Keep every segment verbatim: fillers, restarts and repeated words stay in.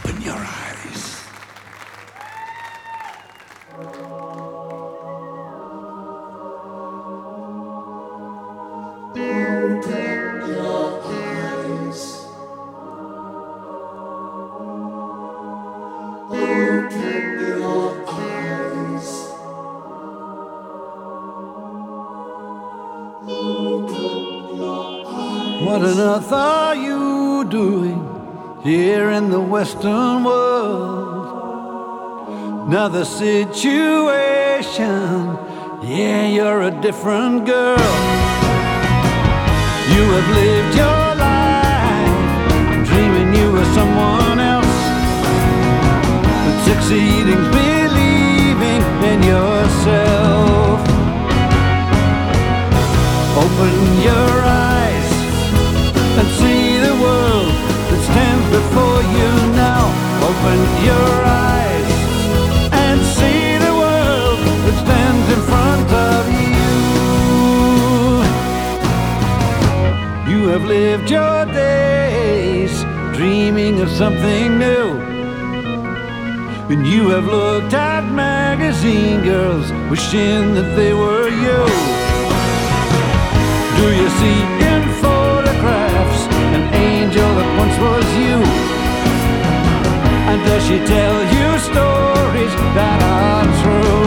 Open your eyes. What on earth are you doing here in the Western world? Another situation, yeah, you're a different girl. You have lived your life dreaming you were someone else, but succeeding believing in yourself. Open your eyes and see the world that stands before you now. Open your eyes and see the world that stands in front of you. You have lived your days dreaming of something new, and you have looked at magazine girls wishing that they were you. Do you see in photographs an angel that once was you? And does she tell you stories that are true?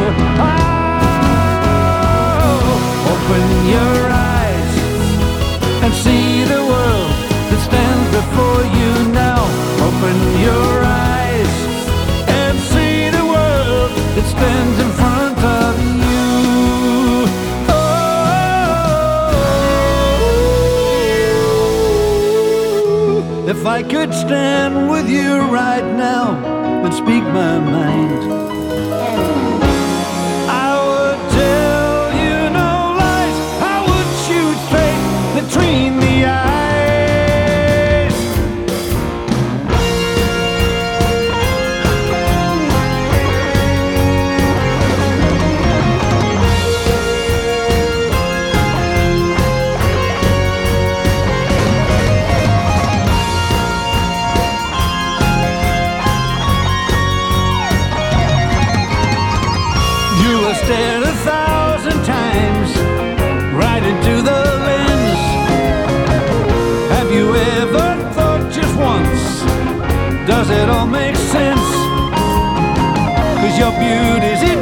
Oh, open your eyes and see the world that stands before you now. Open your eyes and see the world that stands in front of you. If I could stand with you right now and speak my mind, I would tell you no lies, I would shoot straight between the eyes. Stared a thousand times right into the lens. Have you ever thought just once, does it all make sense? 'Cause your beauty's in